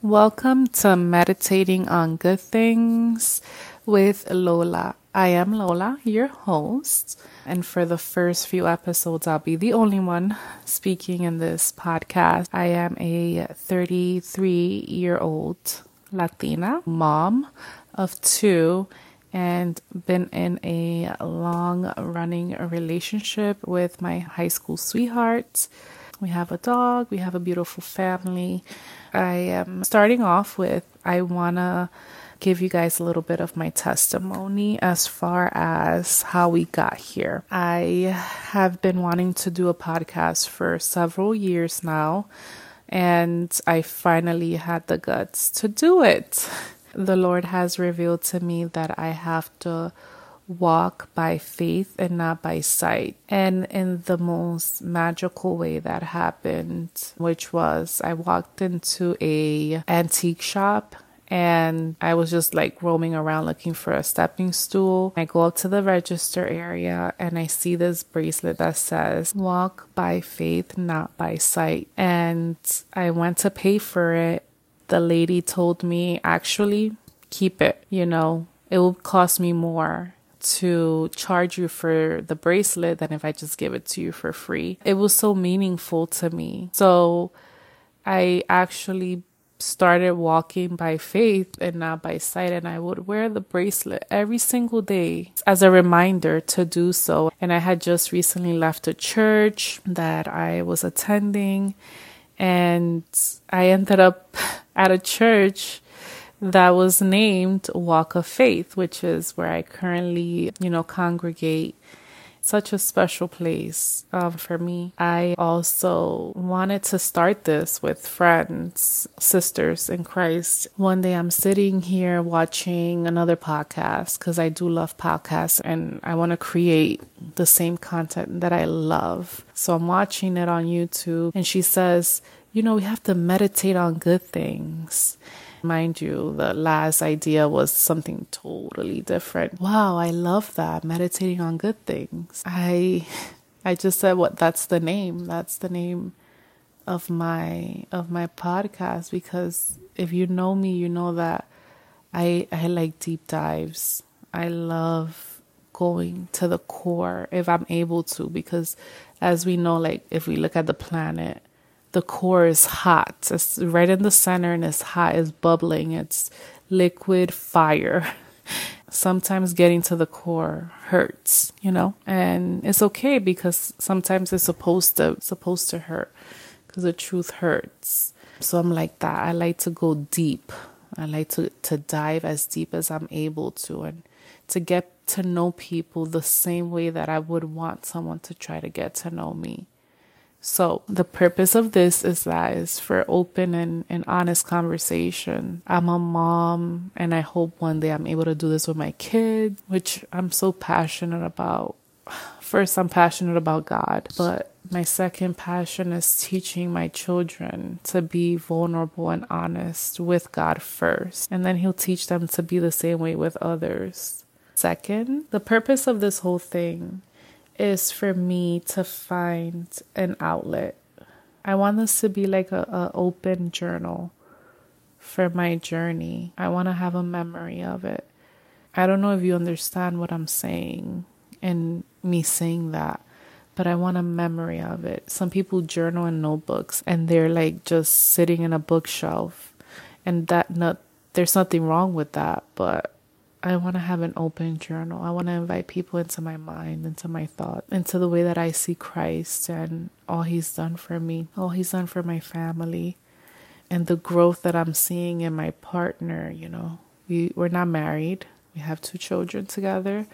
Welcome to Meditating on Good Things with Lola. I am Lola, your host, and for the first few episodes, I'll be the only one speaking in this podcast. I am a 33-year-old Latina mom of two and been in a long-running relationship with my high school sweetheart. We have a dog, we have a beautiful family. I am starting off with, I want to give you guys a little bit of my testimony as far as how we got here. I have been wanting to do a podcast for several years now, and I finally had the guts to do it. The Lord has revealed to me that I have to walk by faith and not by sight. And in the most magical way that happened, which was I walked into a antique shop and I was just like roaming around looking for a stepping stool. I go up to the register area and I see this bracelet that says walk by faith, not by sight. And I went to pay for it. The lady told me, actually, keep it, it will cost me more to charge you for the bracelet than if I just give it to you for free. It was so meaningful to me. So I actually started walking by faith and not by sight, and I would wear the bracelet every single day as a reminder to do so. And I had just recently left a church that I was attending, and I ended up at a church that was named Walk of Faith, which is where I currently, congregate. Such a special place for me. I also wanted to start this with friends, sisters in Christ. One day I'm sitting here watching another podcast because I do love podcasts and I want to create the same content that I love. So I'm watching it on YouTube and she says, we have to meditate on good things. Mind you, the last idea was something totally different. Wow, I love that. Meditating on good things. I just said, that's the name. That's the name of my podcast, because if you know me, you know that I like deep dives. I love going to the core if I'm able to, because as we know, like if we look at the planet, the core is hot. It's right in the center and it's hot. It's bubbling. It's liquid fire. Sometimes getting to the core hurts, and it's okay because sometimes it's supposed to hurt because the truth hurts. So I'm like that. I like to go deep. I like to dive as deep as I'm able to, and to get to know people the same way that I would want someone to try to get to know me. So the purpose of this is for open and honest conversation. I'm a mom and I hope one day I'm able to do this with my kids, which I'm so passionate about. First, I'm passionate about God, but my second passion is teaching my children to be vulnerable and honest with God first, and then He'll teach them to be the same way with others. Second, the purpose of this whole thing is for me to find an outlet. I want this to be like a open journal for my journey. I want to have a memory of it. I don't know if you understand what I'm saying and me saying that, but I want a memory of it. Some people journal in notebooks and they're like just sitting in a bookshelf, and there's nothing wrong with that, but I want to have an open journal. I want to invite people into my mind, into my thought, into the way that I see Christ and all He's done for me, all He's done for my family, and the growth that I'm seeing in my partner. We're not married. We have 2 children together.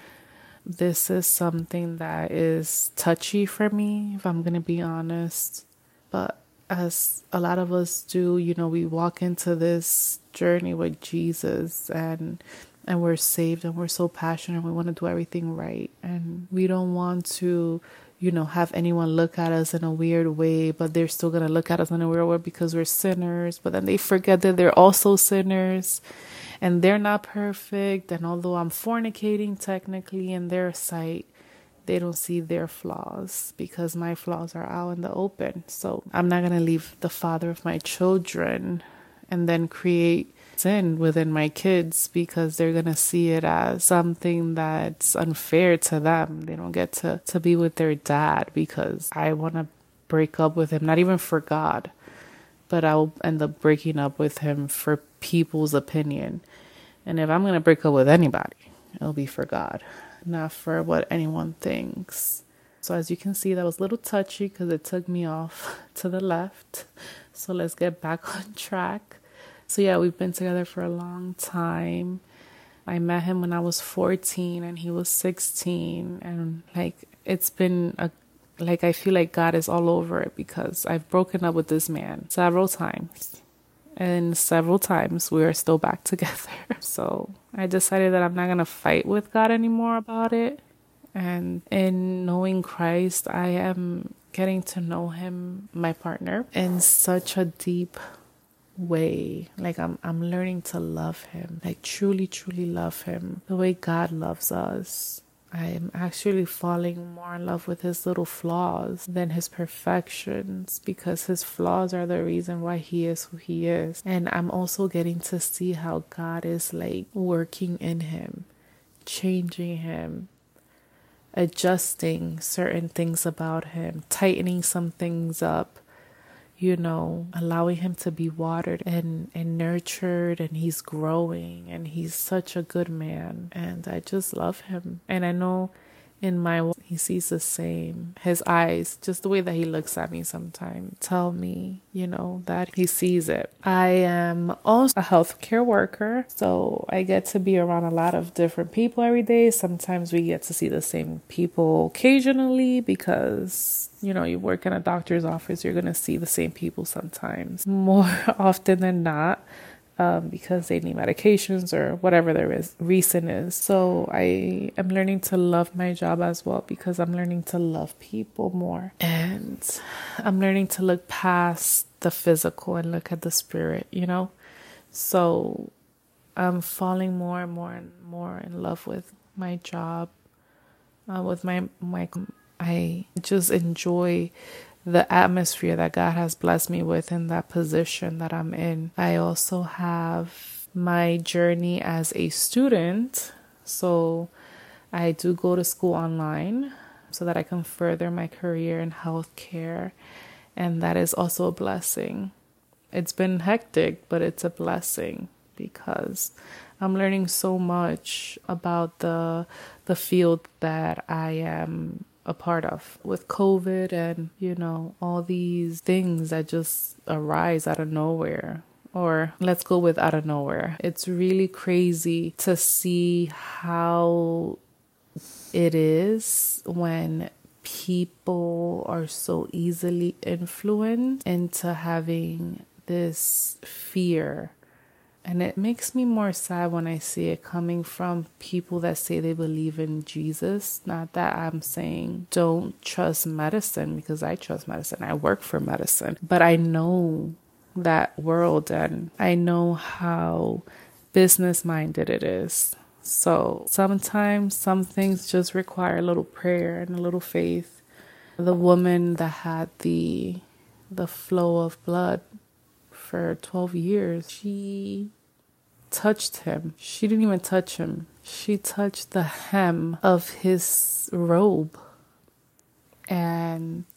This is something that is touchy for me, if I'm going to be honest. But as a lot of us do, we walk into this journey with Jesus and we're saved and we're so passionate. We want to do everything right. And we don't want to, have anyone look at us in a weird way, but they're still going to look at us in a weird way because we're sinners. But then they forget that they're also sinners and they're not perfect. And although I'm fornicating technically in their sight, they don't see their flaws because my flaws are out in the open. So I'm not going to leave the father of my children and then create sin within my kids because they're going to see it as something that's unfair to them. They don't get to be with their dad because I want to break up with him, not even for God, but I'll end up breaking up with him for people's opinion. And if I'm going to break up with anybody, it'll be for God, not for what anyone thinks. So as you can see, that was a little touchy because it took me off to the left. So let's get back on track. So yeah, we've been together for a long time. I met him when I was 14 and he was 16. And it's been I feel like God is all over it because I've broken up with this man several times. And several times we are still back together. So I decided that I'm not going to fight with God anymore about it. And in knowing Christ, I am getting to know him, my partner, in such a deep way. I'm learning to love him, truly, truly love him the way God loves us. I am actually falling more in love with his little flaws than his perfections because his flaws are the reason why he is who he is. And I'm also getting to see how God is working in him, changing him, adjusting certain things about him, tightening some things up, allowing him to be watered and nurtured, and he's growing and he's such a good man and I just love him. And I know he sees the same. His eyes, just the way that he looks at me sometimes, tell me, that he sees it. I am also a healthcare worker, so I get to be around a lot of different people every day. Sometimes we get to see the same people occasionally because, you work in a doctor's office, you're going to see the same people sometimes, more often than not. Because they need medications or whatever their reason is. So I am learning to love my job as well because I'm learning to love people more. And I'm learning to look past the physical and look at the spirit, So I'm falling more and more and more in love with my job, with my I just enjoy the atmosphere that God has blessed me with in that position that I'm in. I also have my journey as a student. So I do go to school online so that I can further my career in healthcare. And that is also a blessing. It's been hectic, but it's a blessing because I'm learning so much about the field that I am a part of with COVID and, all these things that just arise out of nowhere. Or let's go with out of nowhere. It's really crazy to see how it is when people are so easily influenced into having this fear. And it makes me more sad when I see it coming from people that say they believe in Jesus. Not that I'm saying don't trust medicine, because I trust medicine. I work for medicine. But I know that world and I know how business-minded it is. So sometimes some things just require a little prayer and a little faith. The woman that had the flow of blood for 12 years, she touched him. She didn't even touch him. She touched the hem of his robe and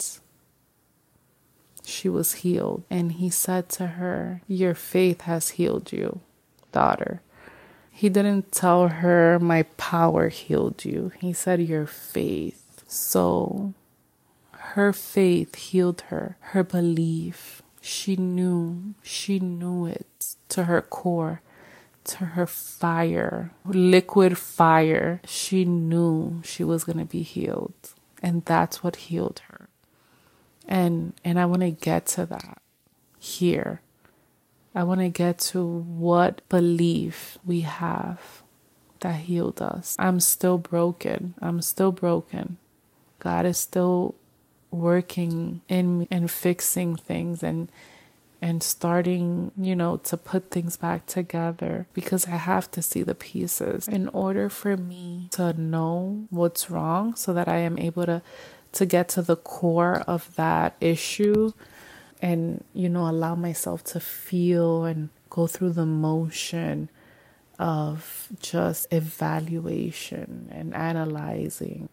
she was healed. And he said to her, "Your faith has healed you, daughter." He didn't tell her, "My power healed you." He said, "Your faith." So her faith healed her, her belief. She knew it to her core, to her fire, liquid fire. She knew she was going to be healed. And that's what healed her. And I want to get to that here. I want to get to what belief we have that healed us. I'm still broken. God is still working in me and fixing things and starting, to put things back together, because I have to see the pieces in order for me to know what's wrong so that I am able to get to the core of that issue and, allow myself to feel and go through the motion of just evaluation and analyzing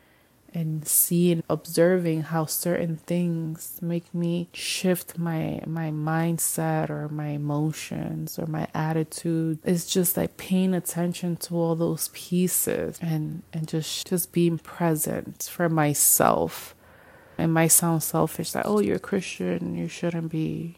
and seeing, observing how certain things make me shift my mindset or my emotions or my attitude. It's just like paying attention to all those pieces and just being present for myself. It might sound selfish, like, oh, you're a Christian, you shouldn't be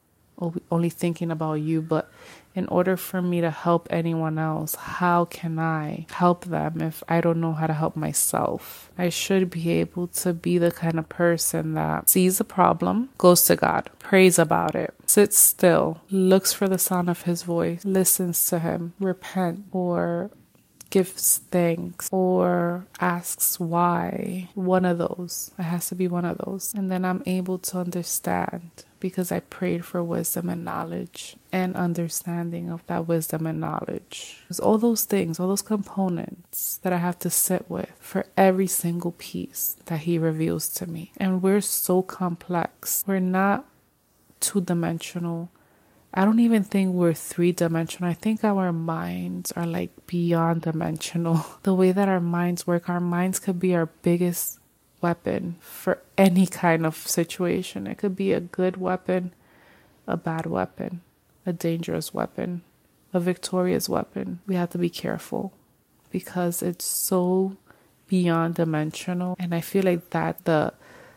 only thinking about you, but in order for me to help anyone else, how can I help them if I don't know how to help myself? I should be able to be the kind of person that sees a problem, goes to God, prays about it, sits still, looks for the sound of his voice, listens to him, repent, or gives thanks or asks why. One of those. It has to be one of those. And then I'm able to understand because I prayed for wisdom and knowledge and understanding of that wisdom and knowledge. There's all those things, all those components that I have to sit with for every single piece that he reveals to me. And we're so complex. We're not two-dimensional. I don't even think we're three-dimensional. I think our minds are like beyond dimensional. The way that our minds work, our minds could be our biggest weapon for any kind of situation. It could be a good weapon, a bad weapon, a dangerous weapon, a victorious weapon. We have to be careful because it's so beyond dimensional. And I feel like that the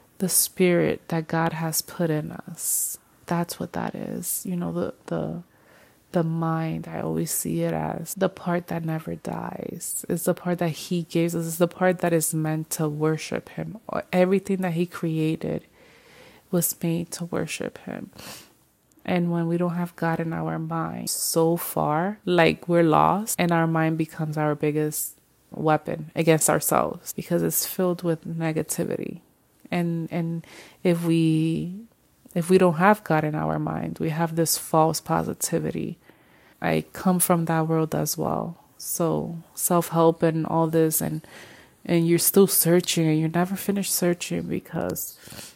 spirit that God has put in us, that's what that is. You know, the mind, I always see it as the part that never dies. It's the part that he gives us. It's the part that is meant to worship him. Everything that he created was made to worship him. And when we don't have God in our mind, so far, like we're lost, and our mind becomes our biggest weapon against ourselves because it's filled with negativity. And if we don't have God in our mind, we have this false positivity. I come from that world as well. So self-help and all this, and you're still searching and you never finish searching because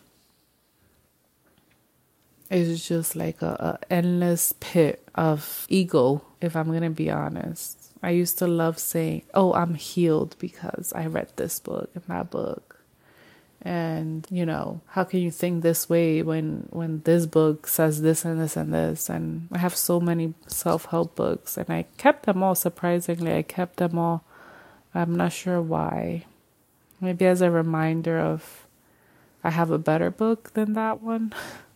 it's just like a endless pit of ego, if I'm going to be honest. I used to love saying, oh, I'm healed because I read this book and that book. And, you know, how can you think this way when this book says this and this and this? And I have so many self-help books and I kept them all, surprisingly. I kept them all. I'm not sure why. Maybe as a reminder of I have a better book than that one.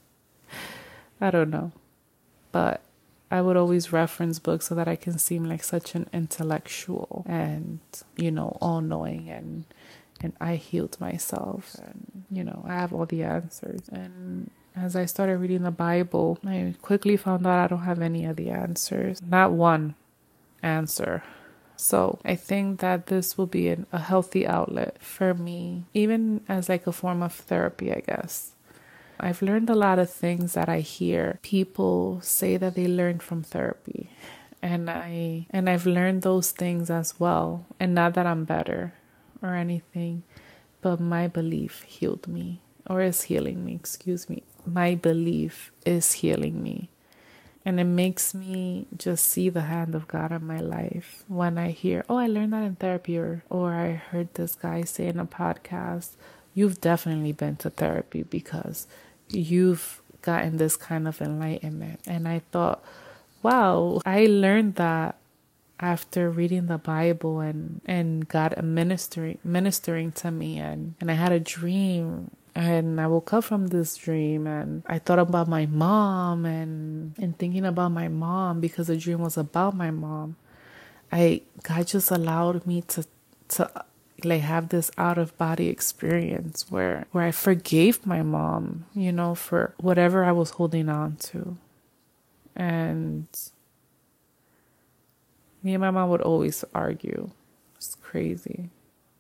I don't know. But I would always reference books so that I can seem like such an intellectual and, you know, all-knowing and I healed myself and, you know, I have all the answers. And as I started reading the Bible, I quickly found out I don't have any of the answers. Not one answer. So I think that this will be a healthy outlet for me, even as like a form of therapy, I guess. I've learned a lot of things that I hear people say that they learned from therapy. And I've learned those things as well. And not that I'm better or anything, but my belief healed me, or is healing me, excuse me. My belief is healing me. And it makes me just see the hand of God in my life when I hear, oh, I learned that in therapy, or I heard this guy say in a podcast, you've definitely been to therapy because you've gotten this kind of enlightenment. And I thought, wow, I learned that after reading the Bible and God ministering to me, and I had a dream, and I woke up from this dream and I thought about my mom and thinking about my mom because the dream was about my mom. God just allowed me to like have this out of body experience where I forgave my mom, you know, for whatever I was holding on to. And me and my mom would always argue. It's crazy.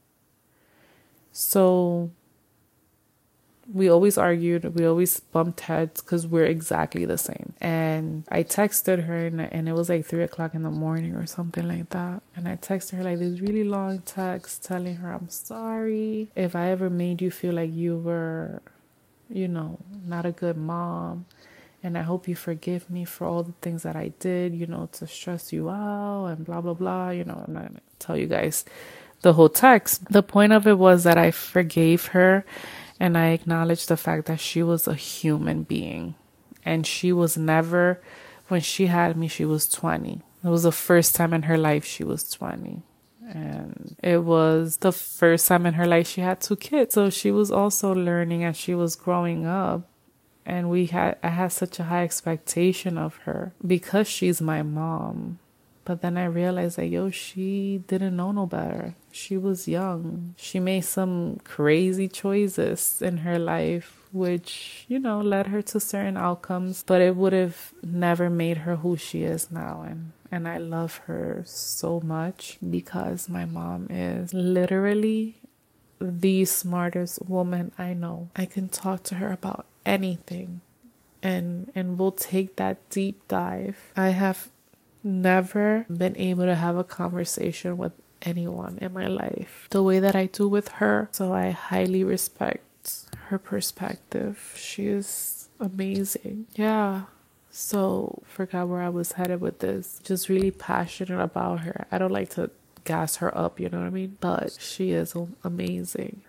So we always argued. We always bumped heads because we're exactly the same. And I texted her and it was like 3:00 in the morning or something like that. And I texted her like this really long text telling her, I'm sorry if I ever made you feel like you were, you know, not a good mom. And I hope you forgive me for all the things that I did, to stress you out and blah, blah, blah. I'm not going to tell you guys the whole text. The point of it was that I forgave her and I acknowledged the fact that she was a human being. And she was never, when she had me, she was 20. It was the first time in her life she was 20. And it was the first time in her life she had 2 kids. So she was also learning as she was growing up. And I had such a high expectation of her because she's my mom. But then I realized that, she didn't know no better. She was young. She made some crazy choices in her life, which, led her to certain outcomes. But it would have never made her who she is now. And I love her so much because my mom is literally the smartest woman I know. I can talk to her about anything and we'll take that deep dive. I have never been able to have a conversation with anyone in my life the way that I do with her. So I highly respect her perspective. She is amazing. Yeah. So forgot where I was headed with this. Just really passionate about her. I don't like to gas her up, you know what I mean? But she is amazing.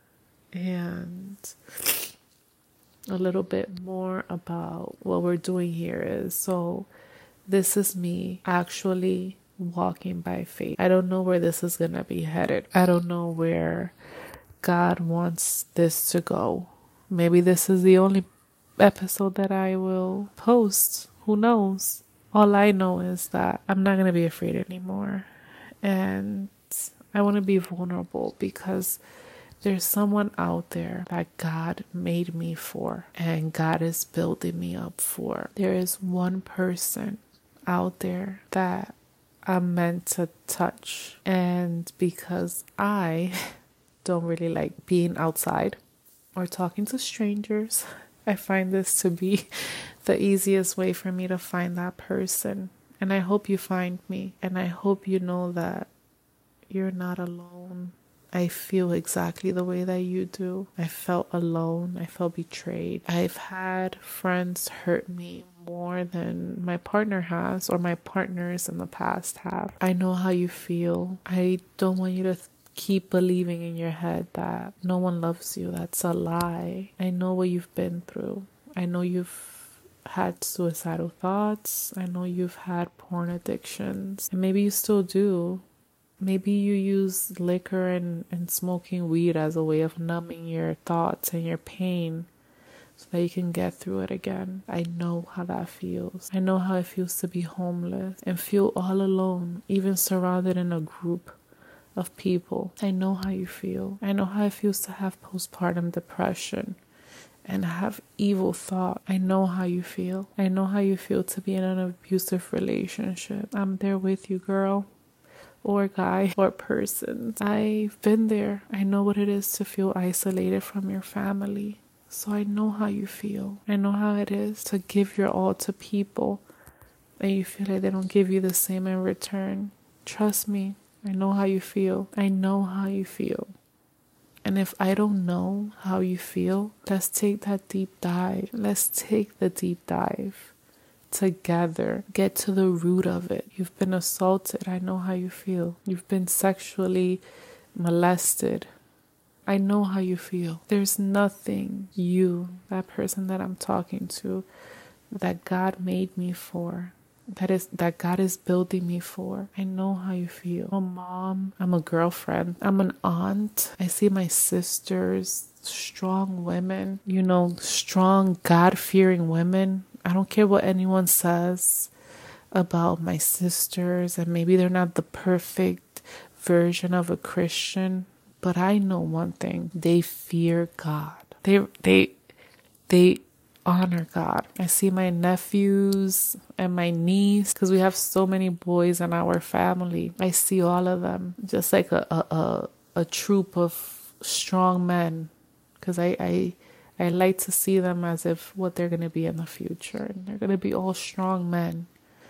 And a little bit more about what we're doing here is, so this is me actually walking by faith. I don't know where this is going to be headed. I don't know where God wants this to go. Maybe this is the only episode that I will post. Who knows? All I know is that I'm not going to be afraid anymore. And I want to be vulnerable because there's someone out there that God made me for and God is building me up for. There is one person out there that I'm meant to touch. And because I don't really like being outside or talking to strangers, I find this to be the easiest way for me to find that person. And I hope you find me. And I hope you know that you're not alone. I feel exactly the way that you do. I felt alone. I felt betrayed. I've had friends hurt me more than my partner has or my partners in the past have. I know how you feel. I don't want you to keep believing in your head that no one loves you. That's a lie. I know what you've been through. I know you've had suicidal thoughts. I know you've had porn addictions. And maybe you still do. Maybe you use liquor and smoking weed as a way of numbing your thoughts and your pain so that you can get through it again. I know how that feels. I know how it feels to be homeless and feel all alone, even surrounded in a group of people. I know how you feel. I know how it feels to have postpartum depression and have evil thought. I know how you feel. I know how you feel to be in an abusive relationship. I'm there with you, girl. Or guy or person. I've been there. I know what it is to feel isolated from your family. So I know how you feel. I know how it is to give your all to people and you feel like they don't give you the same in return. Trust me, I know how you feel. I know how you feel. And if I don't know how you feel, let's take that deep dive. Let's take the deep dive together. Get to the root of it. You've been assaulted. I know how you feel. You've been sexually molested. I know how you feel. There's nothing that person that I'm talking to, that God made me for, that God is building me for. I know how you feel. I'm a mom. I'm a girlfriend. I'm an aunt. I see my sisters, strong women, strong God-fearing women. I don't care what anyone says about my sisters, and maybe they're not the perfect version of a Christian, but I know one thing: they fear God. They honor God. I see my nephews and my niece, because we have so many boys in our family. I see all of them just like a troop of strong men, because I like to see them as if what they're going to be in the future. And they're going to be all strong men.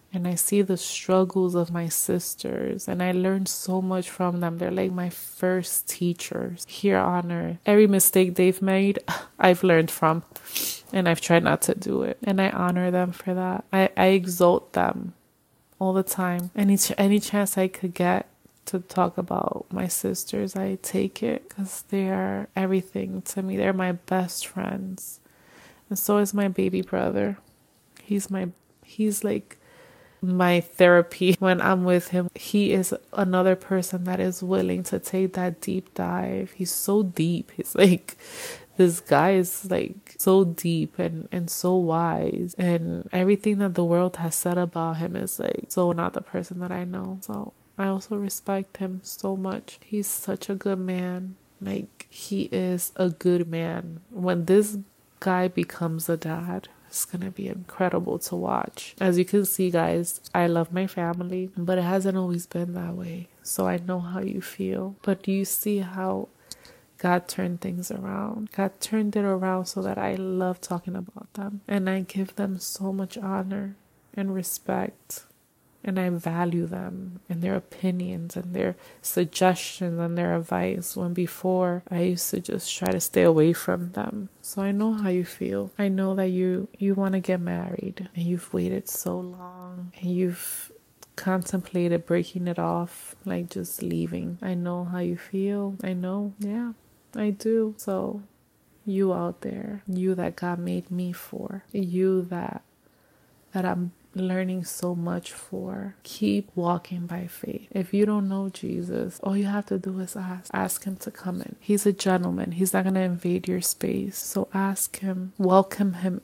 And I see the struggles of my sisters, and I learned so much from them. They're like my first teachers here on earth. Every mistake they've made, I've learned from, and I've tried not to do it. And I honor them for that. I exalt them all the time. Any chance I could get to talk about my sisters, I take it, because they are everything to me. They're my best friends. And so is my baby brother. He's like my therapy when I'm with him. He is another person that is willing to take that deep dive. He's so deep. He's like, this guy is like so deep and so wise, and everything that the world has said about him is like so not the person that I know. So I also respect him so much. He's such a good man. Like, he is a good man. When this guy becomes a dad, it's gonna be incredible to watch. As you can see, guys, I love my family, but it hasn't always been that way. So I know how you feel. But do you see how God turned things around? God turned it around so that I love talking about them. And I give them so much honor and respect. And I value them and their opinions and their suggestions and their advice, when before I used to just try to stay away from them. So I know how you feel. I know that you want to get married and you've waited so long and you've contemplated breaking it off, like just leaving. I know how you feel. I know. Yeah, I do. So you out there, you that God made me for, you that I'm learning so much for, keep walking by faith. If you don't know Jesus, all you have to do is ask him to come in. He's a gentleman. He's not going to invade your space. So ask him, welcome him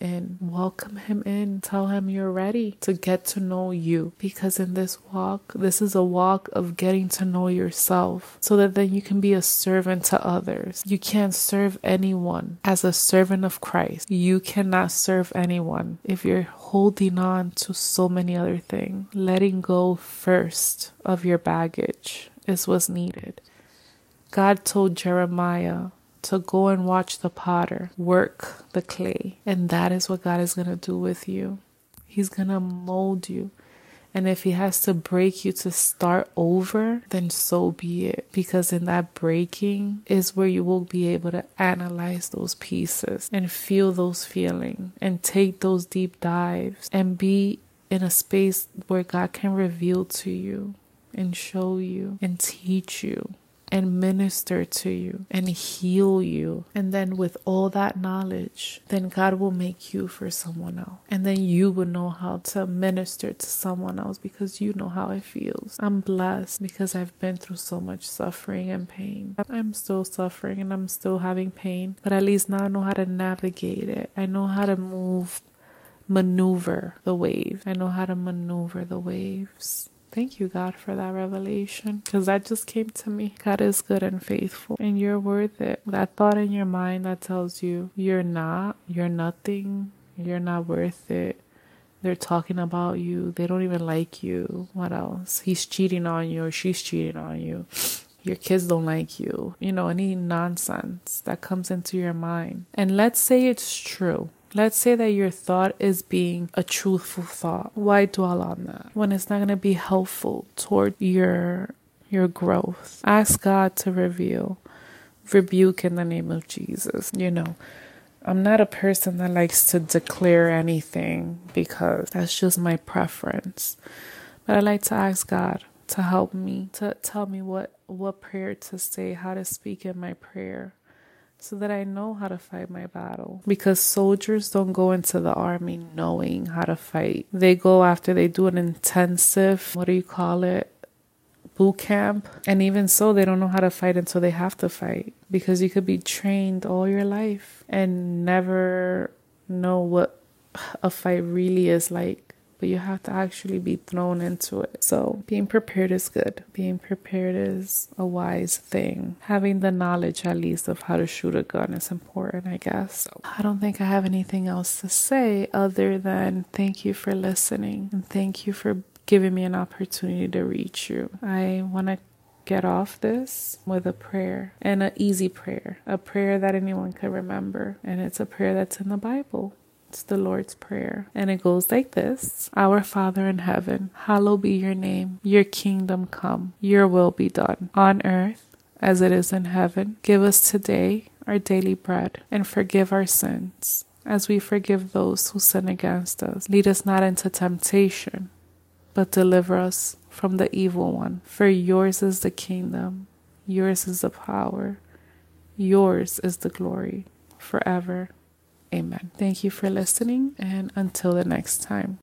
in, tell him you're ready to get to know you, because in this walk, this is a walk of getting to know yourself, so that then you can be a servant to others. You can't serve anyone as a servant of Christ. You cannot serve anyone if you're holding on to so many other things. Letting go first of your baggage is what's needed. God told Jeremiah to go and watch the potter work the clay, and that is what God is going to do with you. He's going to mold you. And if he has to break you to start over, then so be it. Because in that breaking is where you will be able to analyze those pieces and feel those feelings and take those deep dives and be in a space where God can reveal to you and show you and teach you and minister to you and heal you. And then with all that knowledge, then God will make you for someone else. And then you will know how to minister to someone else, because you know how it feels. I'm blessed because I've been through so much suffering and pain. I'm still suffering and I'm still having pain, but at least now I know how to navigate it. I know how to maneuver the wave. I know how to maneuver the waves. Thank you, God, for that revelation, because that just came to me. God is good and faithful, and you're worth it. That thought in your mind that tells you you're nothing, you're not worth it. They're talking about you. They don't even like you. What else? He's cheating on you or she's cheating on you. Your kids don't like you. You know, any nonsense that comes into your mind. And let's say it's true. Let's say that your thought is being a truthful thought. Why dwell on that when it's not going to be helpful toward your growth? Ask God to rebuke in the name of Jesus. You know, I'm not a person that likes to declare anything because that's just my preference. But I like to ask God to help me, to tell me what prayer to say, how to speak in my prayer, so that I know how to fight my battle. Because soldiers don't go into the army knowing how to fight. They go after they do an intensive, boot camp. And even so, they don't know how to fight until they have to fight. Because you could be trained all your life and never know what a fight really is like. But you have to actually be thrown into it. So being prepared is good. Being prepared is a wise thing. Having the knowledge, at least, of how to shoot a gun is important, I guess. So I don't think I have anything else to say other than thank you for listening. And thank you for giving me an opportunity to reach you. I want to get off this with a prayer, and an easy prayer. A prayer that anyone can remember. And it's a prayer that's in the Bible. It's the Lord's Prayer. And it goes like this. Our Father in heaven, hallowed be your name. Your kingdom come. Your will be done on earth as it is in heaven. Give us today our daily bread, and forgive our sins as we forgive those who sin against us. Lead us not into temptation, but deliver us from the evil one. For yours is the kingdom, yours is the power, yours is the glory, forever. Amen. Thank you for listening, and until the next time.